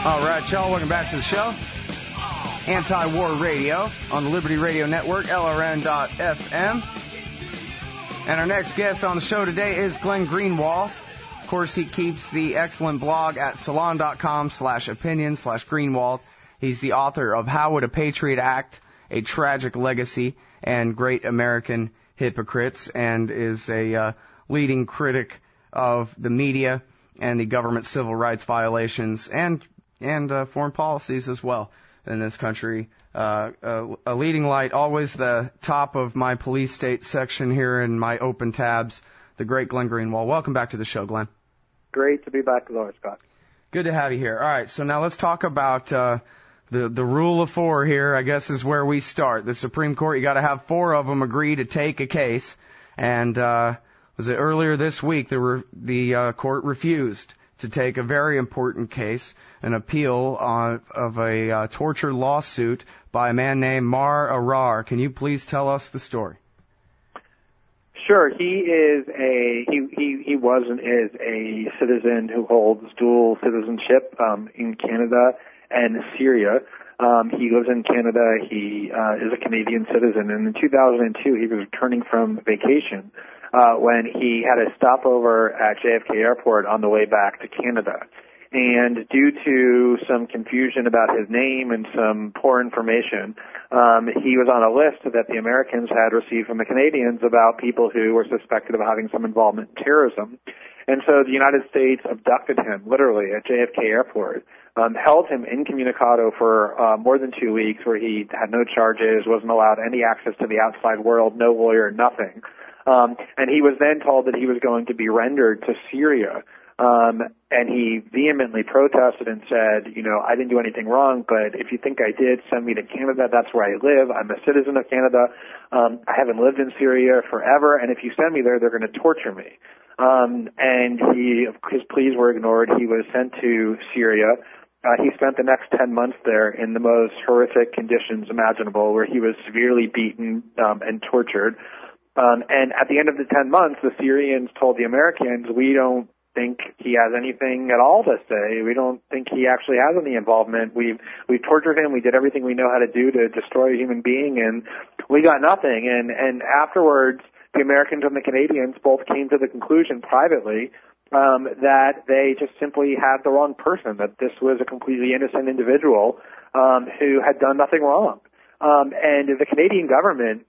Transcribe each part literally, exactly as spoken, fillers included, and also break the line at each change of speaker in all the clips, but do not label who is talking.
All right, y'all, welcome back to the show. Anti-War Radio on the Liberty Radio Network, L R N dot F M. And our next guest on the show today is Glenn Greenwald. Of course, he keeps the excellent blog at salon.com slash opinion slash Greenwald. He's the author of How Would a Patriot Act? A Tragic Legacy and Great American Hypocrites, and is a uh, leading critic of the media and the government civil rights violations and and uh, foreign policies as well in this country. Uh, a, a leading light, always the top of my police state section here in my open tabs, the great Glenn Greenwald. Welcome back to the show, Glenn.
Great to be back as always, Scott.
Good to have you here. All right, so now let's talk about uh, the the rule of four here, I guess, is where we start. The Supreme Court, you got to have four of them agree to take a case. And uh, was it earlier this week the, re- the uh, court refused to take a very important case, an appeal uh, of a uh, torture lawsuit by a man named Maher Arar. Can you please tell us the story?
Sure. He is a he he, he was and is a citizen who holds dual citizenship um, in Canada and Syria. Um, he lives in Canada. He uh, is a Canadian citizen. And in two thousand two, he was returning from vacation uh, when he had a stopover at J F K Airport on the way back to Canada. And due to some confusion about his name and some poor information, um, he was on a list that the Americans had received from the Canadians about people who were suspected of having some involvement in terrorism. And so the United States abducted him, literally, at J F K Airport, um, held him incommunicado for uh, more than two weeks where he had no charges, wasn't allowed any access to the outside world, no lawyer, nothing. Um, and he was then told that he was going to be rendered to Syria. Um, and he vehemently protested and said, you know, I didn't do anything wrong, but if you think I did, send me to Canada. That's where I live. I'm a citizen of Canada. Um, I haven't lived in Syria forever, and if you send me there, they're going to torture me. Um, and he, his pleas were ignored. He was sent to Syria. Uh, he spent the next ten months there in the most horrific conditions imaginable, where he was severely beaten um, and tortured. Um, and at the end of the ten months, the Syrians told the Americans, we don't think he has anything at all to say. We don't think he actually has any involvement. We've we've tortured him. We did everything we know how to do to destroy a human being, and we got nothing. And and afterwards, the Americans and the Canadians both came to the conclusion privately um, that they just simply had the wrong person, that this was a completely innocent individual um, who had done nothing wrong. Um, and the Canadian government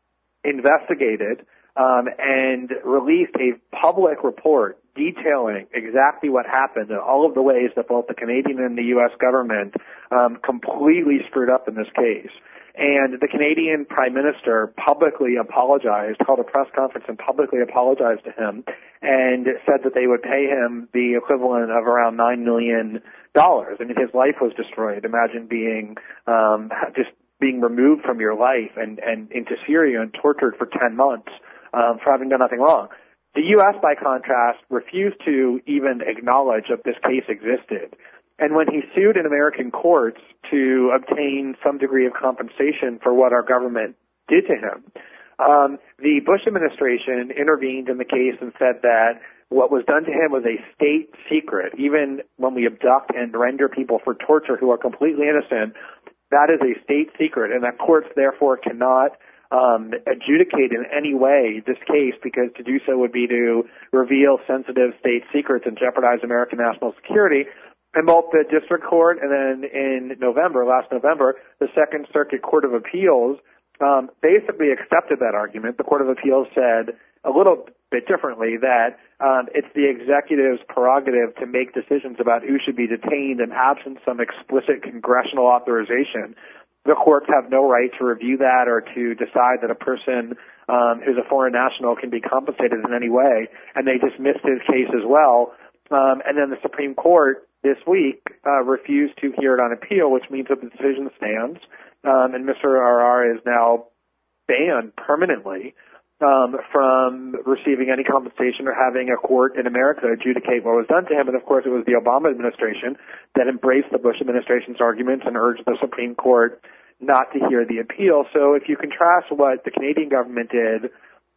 investigated um, and released a public report detailing exactly what happened and all of the ways that both the Canadian and the U S government um, completely screwed up in this case. And the Canadian Prime Minister publicly apologized, held a press conference and publicly apologized to him and said that they would pay him the equivalent of around nine million dollars. I mean, his life was destroyed. Imagine being um, just being removed from your life and, and into Syria and tortured for ten months um, for having done nothing wrong. The U S, by contrast, refused to even acknowledge that this case existed. And when he sued in American courts to obtain some degree of compensation for what our government did to him, um, the Bush administration intervened in the case and said that what was done to him was a state secret. Even when we abduct and render people for torture who are completely innocent, that is a state secret, and that courts therefore cannot Um, adjudicate in any way this case, because to do so would be to reveal sensitive state secrets and jeopardize American national security. And both the district court and then in November, last November, the Second Circuit Court of Appeals um, basically accepted that argument. The Court of Appeals said a little bit differently that um, it's the executive's prerogative to make decisions about who should be detained, and absent some explicit congressional authorization, the courts have no right to review that or to decide that a person um, who's a foreign national can be compensated in any way. And they dismissed his case as well. Um, and then the Supreme Court this week uh, refused to hear it on appeal, which means that the decision stands. Um, and Mister Arar is now banned permanently um, from receiving any compensation or having a court in America adjudicate what was done to him. And, of course, it was the Obama administration that embraced the Bush administration's arguments and urged the Supreme Court not to hear the appeal. So if you contrast what the Canadian government did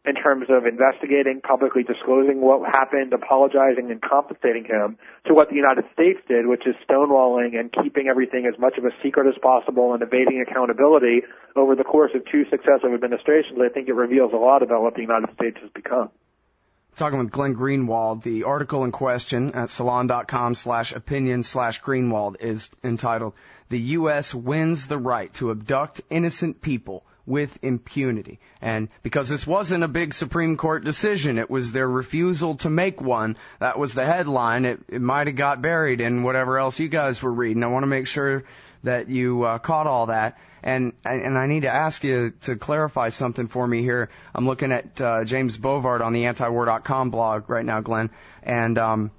in terms of investigating, publicly disclosing what happened, apologizing, and compensating him, to what the United States did, which is stonewalling and keeping everything as much of a secret as possible and evading accountability over the course of two successive administrations. I think it reveals a lot about what the United States has become.
Talking with Glenn Greenwald, the article in question at salon.com slash opinion slash Greenwald is entitled, "The U S Wins the Right to Abduct Innocent People with Impunity." And because this wasn't a big Supreme Court decision, it was their refusal to make one. That was the headline. It, it might have got buried in whatever else you guys were reading. I want to make sure that you uh, caught all that. And and I need to ask you to clarify something for me here. I'm looking at uh, James Bovard on the anti war dot com blog right now, Glenn. And um,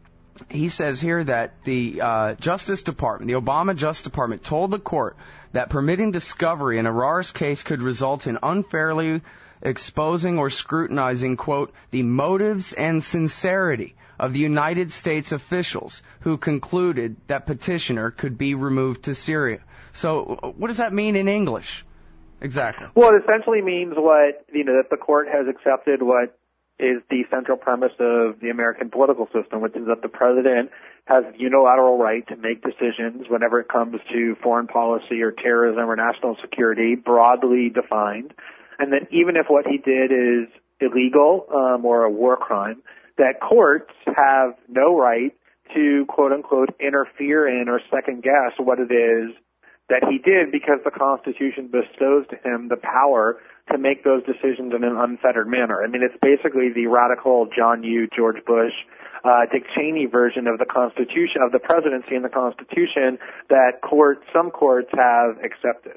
he says here that the uh, Justice Department, the Obama Justice Department, told the court that permitting discovery in Arar's case could result in unfairly exposing or scrutinizing, quote, the motives and sincerity of the United States officials who concluded that petitioner could be removed to Syria. So what does that mean in English? Exactly.
Well, it essentially means what, you know, that the court has accepted what is the central premise of the American political system, which is that the president has unilateral right to make decisions whenever it comes to foreign policy or terrorism or national security, broadly defined, and that even if what he did is illegal um, or a war crime, that courts have no right to, quote-unquote, interfere in or second-guess what it is that he did, because the Constitution bestows to him the power to make those decisions in an unfettered manner. I mean, it's basically the radical John Yoo, George Bush, uh, Dick Cheney version of the Constitution, of the presidency and the Constitution that courts, some courts have accepted.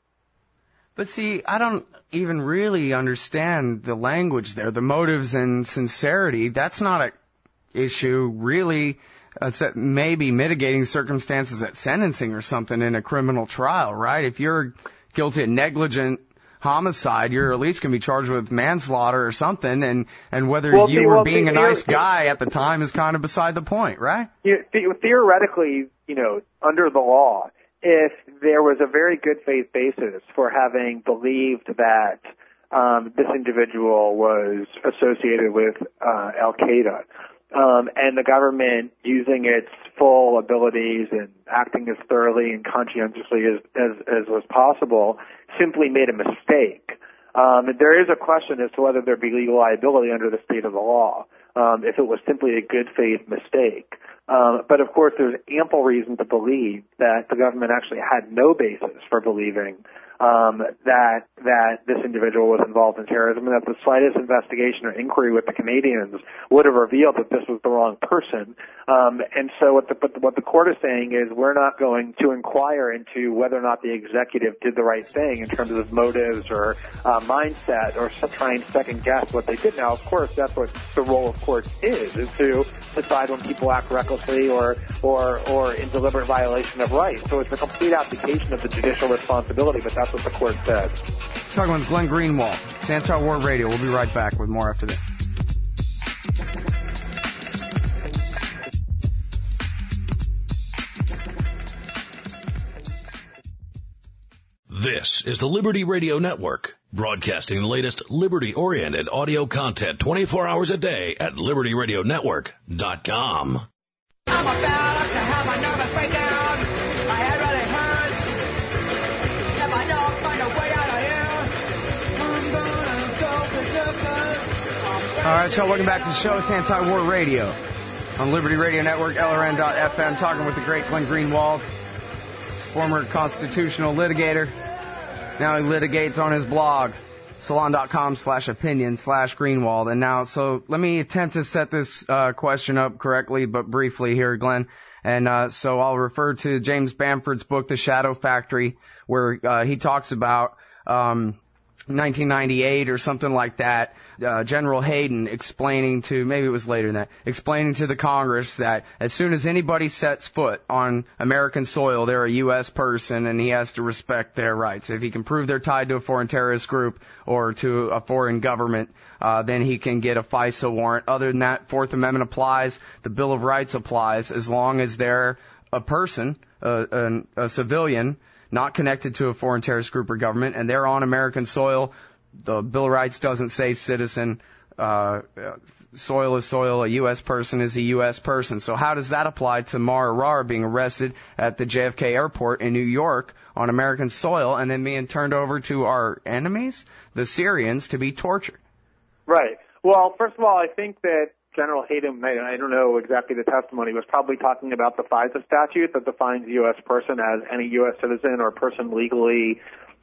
But see, I don't even really understand the language there, the motives and sincerity. That's not an issue, really. It's maybe mitigating circumstances at sentencing or something in a criminal trial, right? If you're guilty of negligent homicide, you're at least going to be charged with manslaughter or something, and, and whether
well,
you
the,
were
well,
being
the,
a nice guy at the time is kind of beside the point, right?
Yeah, theoretically, you know, under the law, if there was a very good faith basis for having believed that um, this individual was associated with uh, Al-Qaeda, Um, and the government, using its full abilities and acting as thoroughly and conscientiously as, as, as was possible, simply made a mistake. Um, there is a question as to whether there be legal liability under the state of the law, um, if it was simply a good faith mistake. Um, but of course, there's ample reason to believe that the government actually had no basis for believing um, that that this individual was involved in terrorism, and that the slightest investigation or inquiry with the Canadians would have revealed that this was the wrong person. Um, and so what the, what the court is saying is we're not going to inquire into whether or not the executive did the right thing in terms of motives or uh, mindset, or try and second guess what they did. Now, of course, that's what the role of courts is, is to decide when people act recklessly or or or in deliberate violation of rights. So it's a complete application of the judicial responsibility, but that's what the court said.
Talking with Glenn Greenwald, Anti-War Radio. We'll be right back with more after this.
This is the Liberty Radio Network, broadcasting the latest liberty-oriented audio content twenty-four hours a day at liberty radio network dot com.
I'm about to have my nervous breakdown. My head really hurts. If I don't find a way out of here, I'm gonna go berserk.
All right, so welcome back to the show. It's Anti-War Radio on Liberty Radio Network, L R N dot F M, talking with the great Glenn Greenwald, former constitutional litigator. Now he litigates on his blog, salon.com slash opinion slash Greenwald. And now, so let me attempt to set this uh, question up correctly, but briefly here, Glenn. And uh, so I'll refer to James Bamford's book, The Shadow Factory, where uh, he talks about um, nineteen ninety-eight or something like that, uh, General Hayden explaining to, maybe it was later than that, explaining to the Congress that as soon as anybody sets foot on American soil, they're a U S person and he has to respect their rights. If he can prove they're tied to a foreign terrorist group or to a foreign government, uh, then he can get a FISA warrant. Other than that, Fourth Amendment applies, the Bill of Rights applies, as long as they're a person, a, a, a civilian, not connected to a foreign terrorist group or government, and they're on American soil, the Bill of Rights doesn't say citizen. Uh, soil is soil. A U S person is a U S person. So how does that apply to Maher Arar being arrested at the J F K airport in New York on American soil and then being turned over to our enemies, the Syrians, to be tortured?
Right. Well, first of all, I think that General Hayden, I don't know exactly the testimony, was probably talking about the FISA statute that defines U S person as any U S citizen or person legally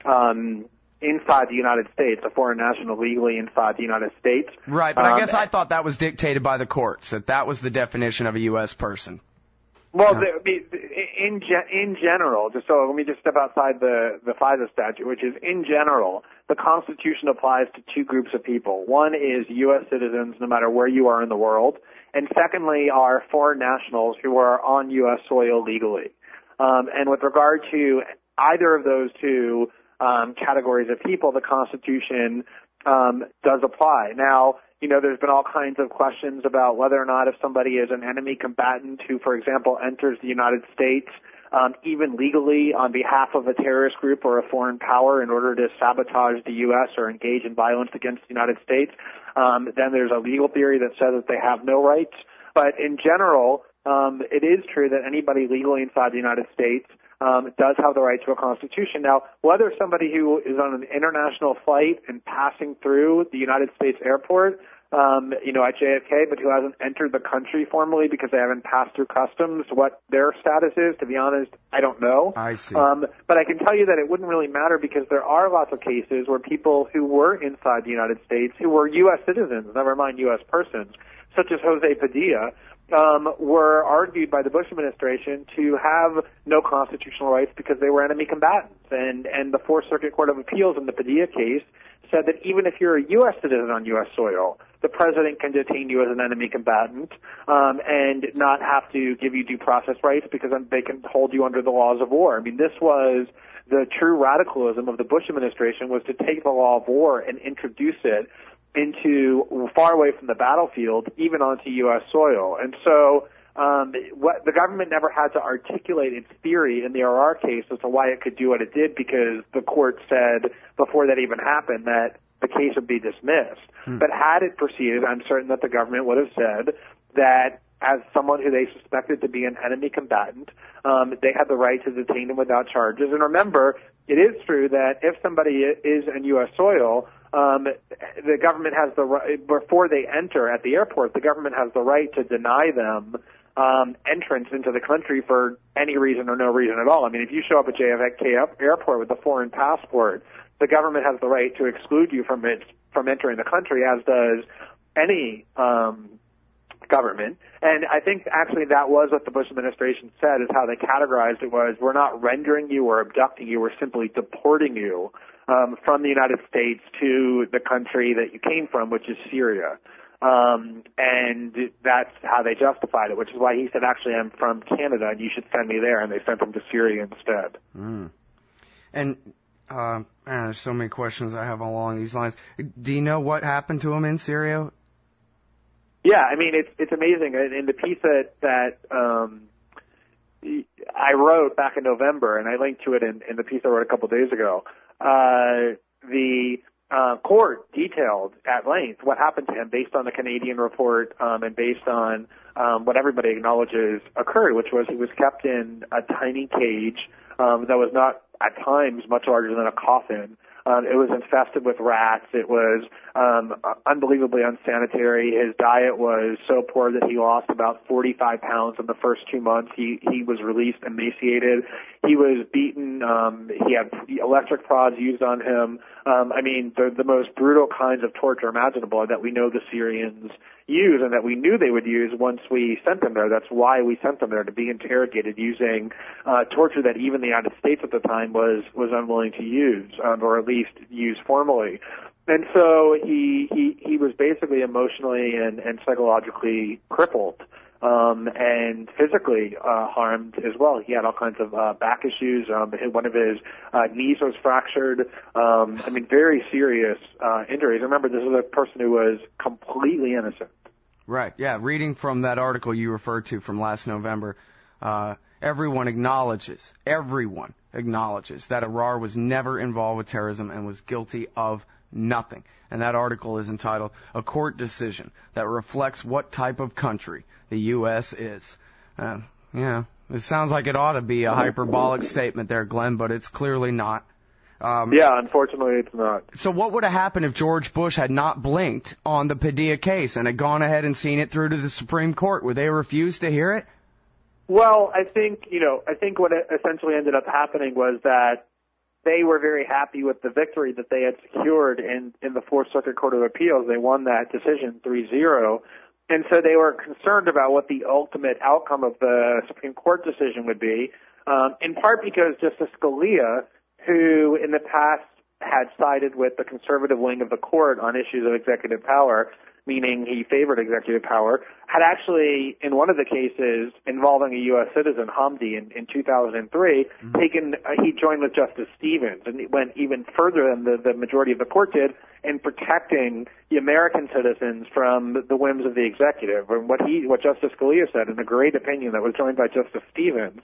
um, inside the United States, a foreign national legally inside the United States.
Right, but
um,
I guess I thought that was dictated by the courts, that that was the definition of a U S person.
Well, the, the, in ge- in general, just so let me just step outside the the FISA statute, which is in general, the Constitution applies to two groups of people. One is U S citizens, no matter where you are in the world, and secondly are foreign nationals who are on U S soil legally. Um, and with regard to either of those two um, categories of people, the Constitution um, does apply. Now, you know, there's been all kinds of questions about whether or not if somebody is an enemy combatant who, for example, enters the United States, um, even legally on behalf of a terrorist group or a foreign power in order to sabotage the U S or engage in violence against the United States, um, then there's a legal theory that says that they have no rights. But in general, um, it is true that anybody legally inside the United States Um, does have the right to a constitution. Now, whether somebody who is on an international flight and passing through the United States airport, um, you know, at J F K, but who hasn't entered the country formally because they haven't passed through customs, what their status is, to be honest, I don't know.
I see.
Um, but I can tell you that it wouldn't really matter because there are lots of cases where people who were inside the United States, who were U S citizens, never mind U S persons, such as Jose Padilla, Um, were argued by the Bush administration to have no constitutional rights because they were enemy combatants. And, and the Fourth Circuit Court of Appeals in the Padilla case said that even if you're a U S citizen on U S soil, the president can detain you as an enemy combatant um, and not have to give you due process rights because they can hold you under the laws of war. I mean, this was the true radicalism of the Bush administration, was to take the law of war and introduce it into far away from the battlefield, even onto U S soil. And so um, what, the government never had to articulate its theory in the Arar case as to why it could do what it did, because the court said before that even happened that the case would be dismissed. Hmm. But had it proceeded, I'm certain that the government would have said that as someone who they suspected to be an enemy combatant, um, they had the right to detain him without charges. And remember, it is true that if somebody is in U S soil, Um, the government has the right, before they enter at the airport, the government has the right to deny them um, entrance into the country for any reason or no reason at all. I mean, if you show up at J F K airport with a foreign passport, the government has the right to exclude you from it, from entering the country, as does any um, government. And I think actually that was what the Bush administration said, is how they categorized it was, we're not rendering you or abducting you, we're simply deporting you Um, from the United States to the country that you came from, which is Syria. Um, and that's how they justified it, which is why he said, actually, I'm from Canada, and you should send me there, and they sent him to Syria instead.
Mm. And, uh, man, there's so many questions I have along these lines. Do you know what happened to him in Syria?
Yeah, I mean, it's it's amazing. In the piece that, that um, I wrote back in November, and I linked to it in, in the piece I wrote a couple days ago, Uh, the uh, court detailed at length what happened to him based on the Canadian report um, and based on um, what everybody acknowledges occurred, which was he was kept in a tiny cage um, that was not, at times, much larger than a coffin. Um, it was infested with rats. It was um, unbelievably unsanitary. His diet was so poor that he lost about forty-five pounds in the first two months. He he was released emaciated. He was beaten. Um, he had electric prods used on him. Um, I mean, the, the most brutal kinds of torture imaginable that we know the Syrians use and that we knew they would use once we sent them there. That's why we sent them there, to be interrogated using uh, torture that even the United States at the time was, was unwilling to use, um, or at least use formally. And so he, he, he was basically emotionally and, and psychologically crippled. Um, and physically uh, harmed as well. He had all kinds of uh, back issues. Um, one of his uh, knees was fractured. Um, I mean, very serious uh, injuries. Remember, this is a person who was completely innocent.
Right, yeah. Reading from that article you referred to from last November, uh, everyone acknowledges, everyone acknowledges that Arar was never involved with terrorism and was guilty of Nothing. And that article is entitled, A Court Decision That Reflects What Type of Country the U S is. Uh, yeah, it sounds like it ought to be a hyperbolic statement there, Glenn, but it's clearly not. Um,
yeah, unfortunately it's not.
So what would have happened if George Bush had not blinked on the Padilla case and had gone ahead and seen it through to the Supreme Court? Would they refuse to hear it?
Well, I think, you know, I think what essentially ended up happening was that they were very happy with the victory that they had secured in, in the Fourth Circuit Court of Appeals. They won that decision three zero. And so they were concerned about what the ultimate outcome of the Supreme Court decision would be, um, in part because Justice Scalia, who in the past had sided with the conservative wing of the court on issues of executive power, meaning he favored executive power, had actually, in one of the cases involving a U S citizen, Hamdi, in, in two thousand three, mm-hmm. taken, uh, he joined with Justice Stevens, and he went even further than the, the majority of the court did in protecting the American citizens from the whims of the executive. And what he, what Justice Scalia said in a great opinion that was joined by Justice Stevens,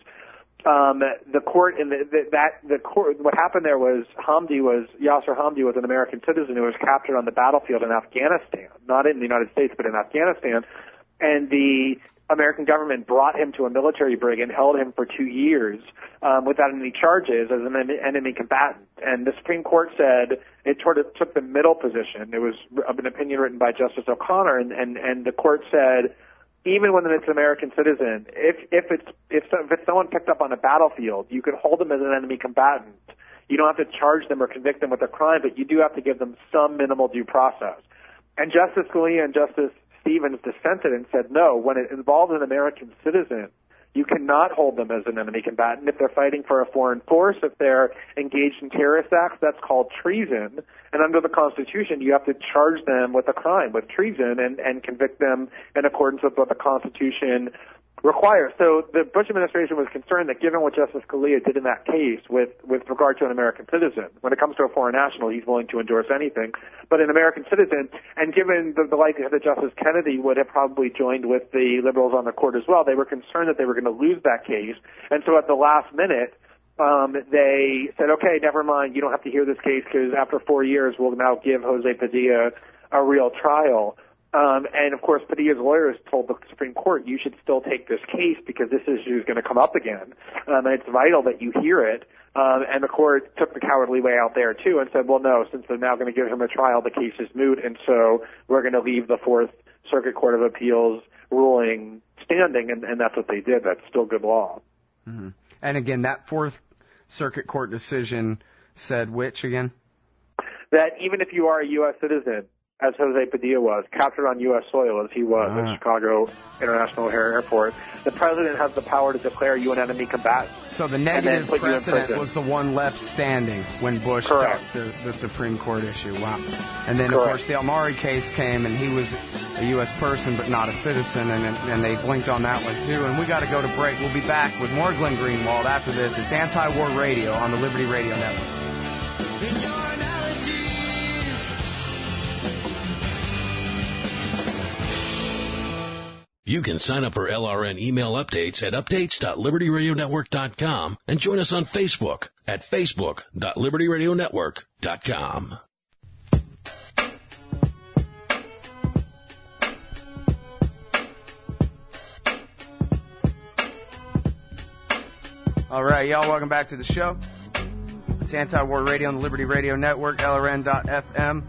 Um, the court in the, the that the court what happened there was Hamdi was Yasser Hamdi was an American citizen who was captured on the battlefield in Afghanistan, not in the United States but in Afghanistan, and the American government brought him to a military brig and held him for two years um, without any charges as an enemy combatant. And the Supreme Court said it sort of took the middle position. It was an opinion written by Justice O'Connor, and and, and the court said, even when it's an American citizen, if if it's if, if it's someone picked up on a battlefield, you can hold them as an enemy combatant. You don't have to charge them or convict them with a crime, but you do have to give them some minimal due process. And Justice Scalia and Justice Stevens dissented and said, no, when it involves an American citizen, you cannot hold them as an enemy combatant. If they're fighting for a foreign force, if they're engaged in terrorist acts, that's called treason. And under the Constitution, you have to charge them with a crime, with treason, and, and convict them in accordance with what the Constitution requires. So the Bush administration was concerned that given what Justice Scalia did in that case with, with regard to an American citizen, when it comes to a foreign national, he's willing to endorse anything, but an American citizen, and given the, the likelihood that Justice Kennedy would have probably joined with the liberals on the court as well, they were concerned that they were going to lose that case. And so at the last minute, um, they said, okay, never mind, you don't have to hear this case because after four years, we'll now give Jose Padilla a real trial. Um, and, of course, Padilla's lawyers told the Supreme Court, you should still take this case because this issue is going to come up again, um, and it's vital that you hear it. Um, and the court took the cowardly way out there, too, and said, well, no, since they're now going to give him a trial, the case is moot, and so we're going to leave the Fourth Circuit Court of Appeals ruling standing, and, and that's what they did. That's still good law.
Mm-hmm. And, again, that Fourth Circuit Court decision said which, again?
That even if you are a U S citizen, as Jose Padilla was, captured on U S soil as he was uh-huh. at Chicago International Airport, the president has the power to declare you an enemy combatant.
So the negative precedent was the one left standing when Bush got the, the Supreme Court issue. Wow. And then, Correct. Of course, the Almari case came, and he was a U S person but not a citizen, and, and they blinked on that one, too. And we got to go to break. We'll be back with more Glenn Greenwald after this. It's Anti-War Radio on the Liberty Radio Network.
You can sign up for L R N email updates at updates dot liberty radio network dot com and join us on Facebook at facebook dot liberty radio network dot com.
All right, y'all, welcome back to the show. It's Anti-War Radio on the Liberty Radio Network, L R N dot F M.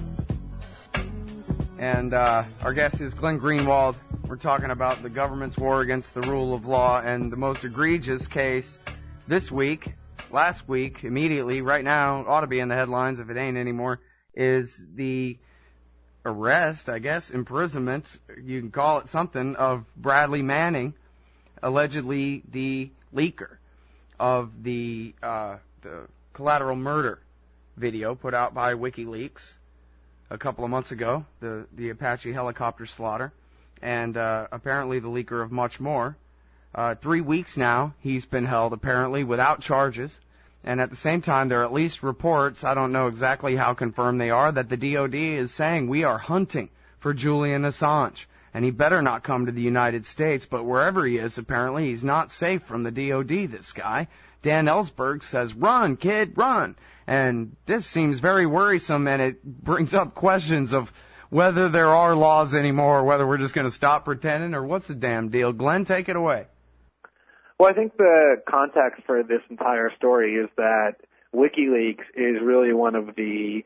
And uh, our guest is Glenn Greenwald. We're talking about the government's war against the rule of law, and the most egregious case this week, last week, immediately, right now, ought to be in the headlines if it ain't anymore, is the arrest, I guess, imprisonment, you can call it something, of Bradley Manning, allegedly the leaker of the, uh, the collateral murder video put out by WikiLeaks a couple of months ago, the, the Apache helicopter slaughter. And uh, apparently the leaker of much more. Uh, three weeks now he's been held, apparently, without charges. And at the same time, there are at least reports, I don't know exactly how confirmed they are, that the D O D is saying we are hunting for Julian Assange. And he better not come to the United States, but wherever he is, apparently, he's not safe from the D O D, this guy. Dan Ellsberg says, run, kid, run. And this seems very worrisome, and it brings up questions of whether there are laws anymore, or whether we're just going to stop pretending, or what's the damn deal. Glenn, take it away.
Well, I think the context for this entire story is that WikiLeaks is really one of the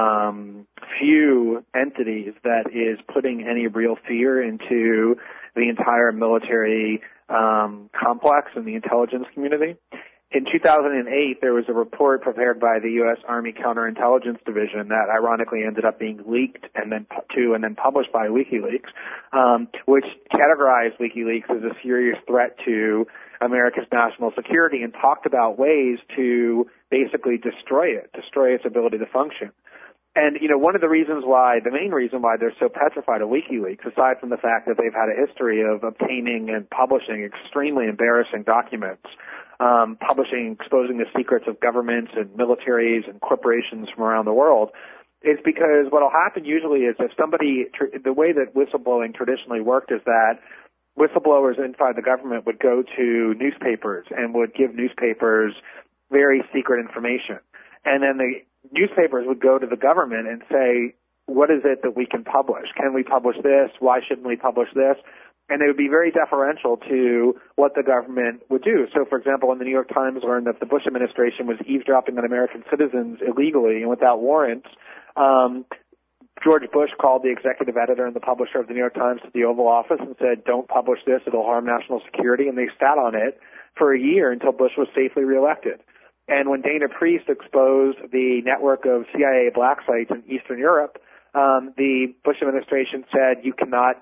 um, few entities that is putting any real fear into the entire military um, complex and the intelligence community. In two thousand eight, there was a report prepared by the U S Army Counterintelligence Division that ironically ended up being leaked and then to and then published by WikiLeaks, um, which categorized WikiLeaks as a serious threat to America's national security and talked about ways to basically destroy it, destroy its ability to function. And, you know, one of the reasons why, the main reason why they're so petrified of WikiLeaks, aside from the fact that they've had a history of obtaining and publishing extremely embarrassing documents, um, publishing, exposing the secrets of governments and militaries and corporations from around the world, is because what will happen usually is if somebody, the way that whistleblowing traditionally worked is that whistleblowers inside the government would go to newspapers and would give newspapers very secret information. And then the newspapers would go to the government and say, what is it that we can publish? Can we publish this? Why shouldn't we publish this? And they would be very deferential to what the government would do. So, for example, when the New York Times learned that the Bush administration was eavesdropping on American citizens illegally and without warrants, um, George Bush called the executive editor and the publisher of the New York Times to the Oval Office and said, don't publish this, it'll harm national security, and they sat on it for a year until Bush was safely reelected. And when Dana Priest exposed the network of C I A black sites in Eastern Europe, um, the Bush administration said you cannot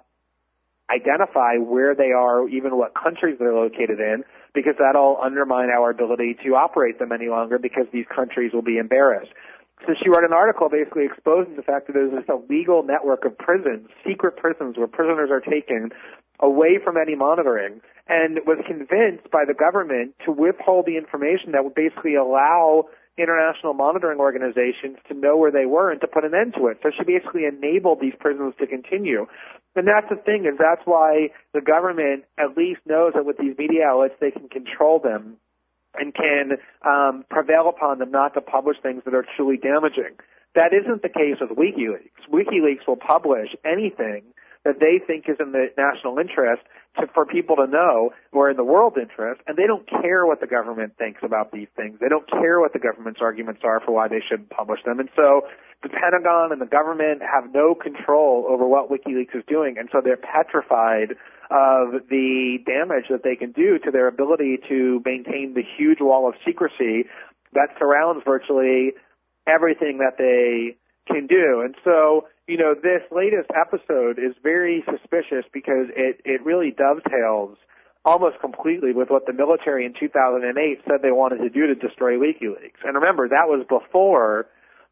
identify where they are, even what countries they're located in, because that'll undermine our ability to operate them any longer because these countries will be embarrassed. So she wrote an article basically exposing the fact that there's this illegal network of prisons, secret prisons where prisoners are taken away from any monitoring, and was convinced by the government to withhold the information that would basically allow international monitoring organizations to know where they were and to put an end to it. So she basically enabled these prisons to continue. And that's the thing, is that's why the government at least knows that with these media outlets they can control them and can um, prevail upon them not to publish things that are truly damaging. That isn't the case with WikiLeaks. WikiLeaks will publish anything that they think is in the national interest to, for people to know, or in the world interest, and they don't care what the government thinks about these things. They don't care what the government's arguments are for why they shouldn't publish them. And so the Pentagon and the government have no control over what WikiLeaks is doing, and so they're petrified of the damage that they can do to their ability to maintain the huge wall of secrecy that surrounds virtually everything that they can do. And so, you know, this latest episode is very suspicious because it, it really dovetails almost completely with what the military in two thousand eight said they wanted to do to destroy WikiLeaks. And remember, that was before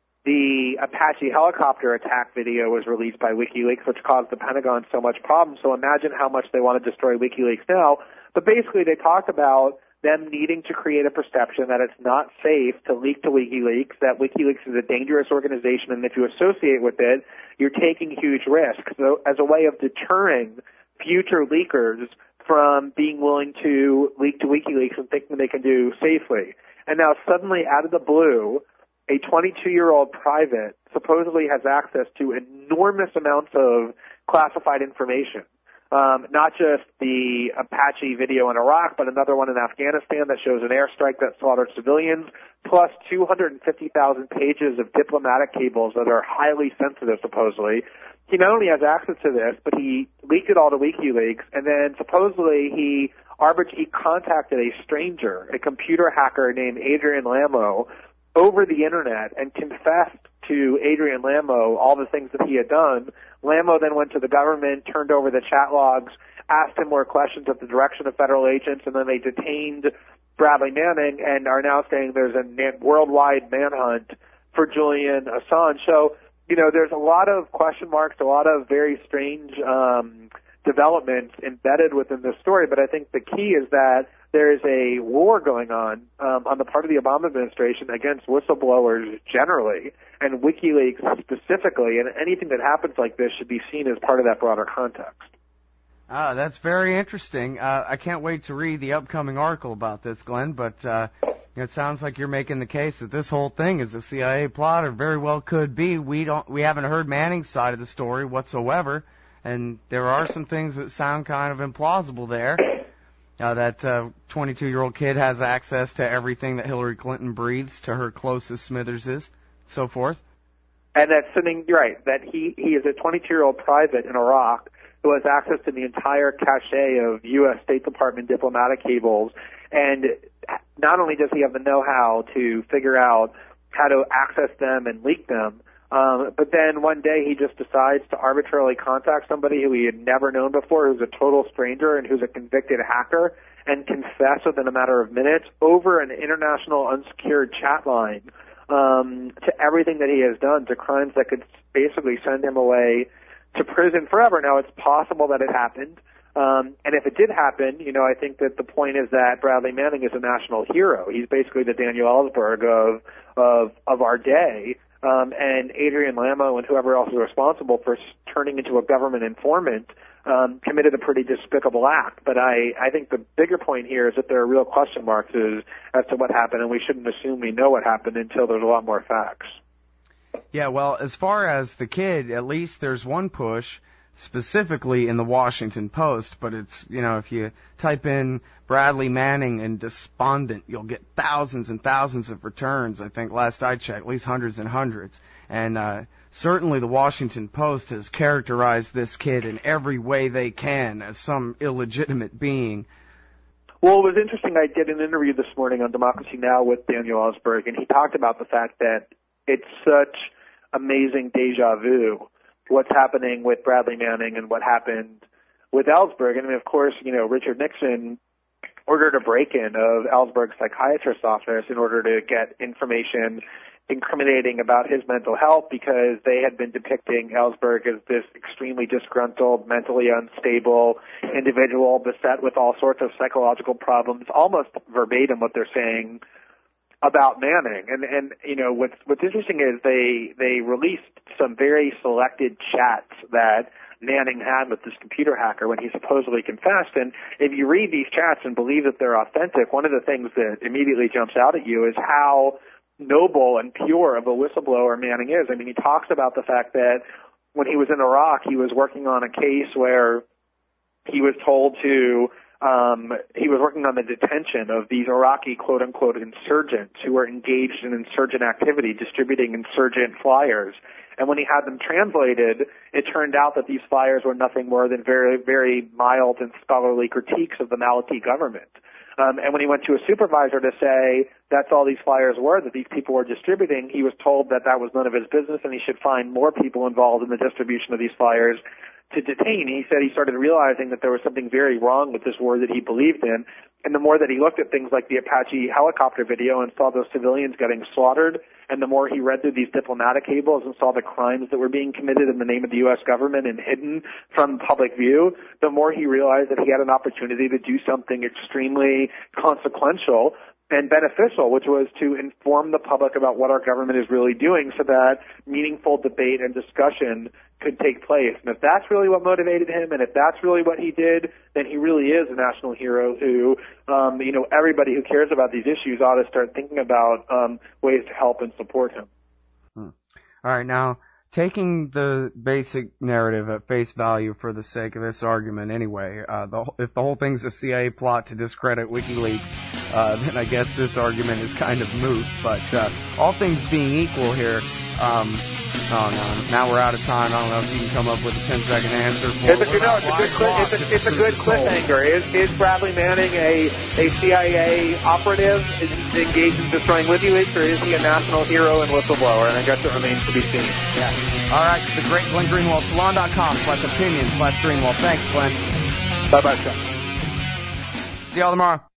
the Apache helicopter attack video was released by WikiLeaks, which caused the Pentagon so much problem. So imagine how much they want to destroy WikiLeaks now. But basically, they talked about them needing to create a perception that it's not safe to leak to WikiLeaks, that WikiLeaks is a dangerous organization, and if you associate with it, you're taking huge risks. So as a way of deterring future leakers from being willing to leak to WikiLeaks and thinking they can do safely. And now suddenly, out of the blue, a twenty-two-year-old private supposedly has access to enormous amounts of classified information. Um, not just the Apache video in Iraq, but another one in Afghanistan that shows an airstrike that slaughtered civilians, plus two hundred fifty thousand pages of diplomatic cables that are highly sensitive, supposedly. He not only has access to this, but he leaked it all to WikiLeaks, and then supposedly he, arbit- he contacted a stranger, a computer hacker named Adrian Lamo, over the Internet and confessed to Adrian Lamo all the things that he had done. Lamo then went to the government, turned over the chat logs, asked him more questions at the direction of federal agents, and then they detained Bradley Manning and are now saying there's a worldwide manhunt for Julian Assange. So, you know, there's a lot of question marks, a lot of very strange um, developments embedded within this story, but I think the key is that there is a war going on um, on the part of the Obama administration against whistleblowers generally, and WikiLeaks specifically, and anything that happens like this should be seen as part of that broader context.
Ah, that's very interesting. Uh, I can't wait to read the upcoming article about this, Glenn, but uh, it sounds like you're making the case that this whole thing is a C I A plot, or very well could be. We don't, we haven't heard Manning's side of the story whatsoever, and there are some things that sound kind of implausible there. Uh, that uh, twenty-two-year-old kid has access to everything that Hillary Clinton breathes to her closest Smitherses, so forth.
And that's something, you're right, that he, he is a twenty-two-year-old private in Iraq who has access to the entire cache of U S State Department diplomatic cables. And not only does he have the know-how to figure out how to access them and leak them, um, but then one day he just decides to arbitrarily contact somebody who he had never known before, who's a total stranger and who's a convicted hacker, and confess within a matter of minutes over an international unsecured chat line um, to everything that he has done, to crimes that could basically send him away to prison forever. Now, it's possible that it happened, um, and if it did happen, you know, I think that the point is that Bradley Manning is a national hero. He's basically the Daniel Ellsberg of of of our day, um, and Adrian Lamo and whoever else is responsible for turning into a government informant um, committed a pretty despicable act. But I, I think the bigger point here is that there are real question marks as, as to what happened, and we shouldn't assume we know what happened until there's a lot more facts.
Yeah, well, as far as the kid, at least there's one push specifically in the Washington Post, but it's, you know, if you type in Bradley Manning and despondent, you'll get thousands and thousands of returns. I think last I checked, at least hundreds and hundreds. And uh, certainly the Washington Post has characterized this kid in every way they can as some illegitimate being.
Well, it was interesting. I did an interview this morning on Democracy Now! With Daniel Ellsberg, and he talked about the fact that it's such amazing deja vu, what's happening with Bradley Manning and what happened with Ellsberg. And I mean, of course, you know, Richard Nixon ordered a break-in of Ellsberg's psychiatrist's office in order to get information incriminating about his mental health, because they had been depicting Ellsberg as this extremely disgruntled, mentally unstable individual beset with all sorts of psychological problems, almost verbatim what they're saying about Manning. And, and you know, what's, what's interesting is they, they released some very selected chats that Manning had with this computer hacker when he supposedly confessed. And if you read these chats and believe that they're authentic, one of the things that immediately jumps out at you is how noble and pure of a whistleblower Manning is. I mean, he talks about the fact that when he was in Iraq, he was working on a case where he was told to Um, he was working on the detention of these Iraqi quote-unquote insurgents who were engaged in insurgent activity, distributing insurgent flyers. And when he had them translated, it turned out that these flyers were nothing more than very, very mild and scholarly critiques of the Maliki government. Um, and when he went to a supervisor to say that's all these flyers were, that these people were distributing, he was told that that was none of his business and he should find more people involved in the distribution of these flyers to detain. He said he started realizing that there was something very wrong with this war that he believed in. And the more that he looked at things like the Apache helicopter video and saw those civilians getting slaughtered, and the more he read through these diplomatic cables and saw the crimes that were being committed in the name of the U S government and hidden from public view, the more he realized that he had an opportunity to do something extremely consequential and beneficial, which was to inform the public about what our government is really doing so that meaningful debate and discussion could take place. And if that's really what motivated him, and if that's really what he did, then he really is a national hero who, um, you know, everybody who cares about these issues ought to start thinking about um, ways to help and support him.
Hmm. All right, now, taking the basic narrative at face value for the sake of this argument anyway, uh, the, if the whole thing's a C I A plot to discredit WikiLeaks, uh, then I guess this argument is kind of moot. But uh, all things being equal here, um, oh no, now we're out of time. I don't know if you can come up with a ten second answer for
it's a, no, it's a good, clip, it's a, it's a good cliffhanger. Is, is Bradley Manning a, a C I A operative engaged in destroying WikiLeaks, or is he a national hero and whistleblower? And I guess it remains to be seen.
Yeah. All right, the great Glenn Greenwald, salon dot com slash opinion slash Greenwald. Thanks, Glenn.
Bye-bye, Chuck.
See y'all tomorrow.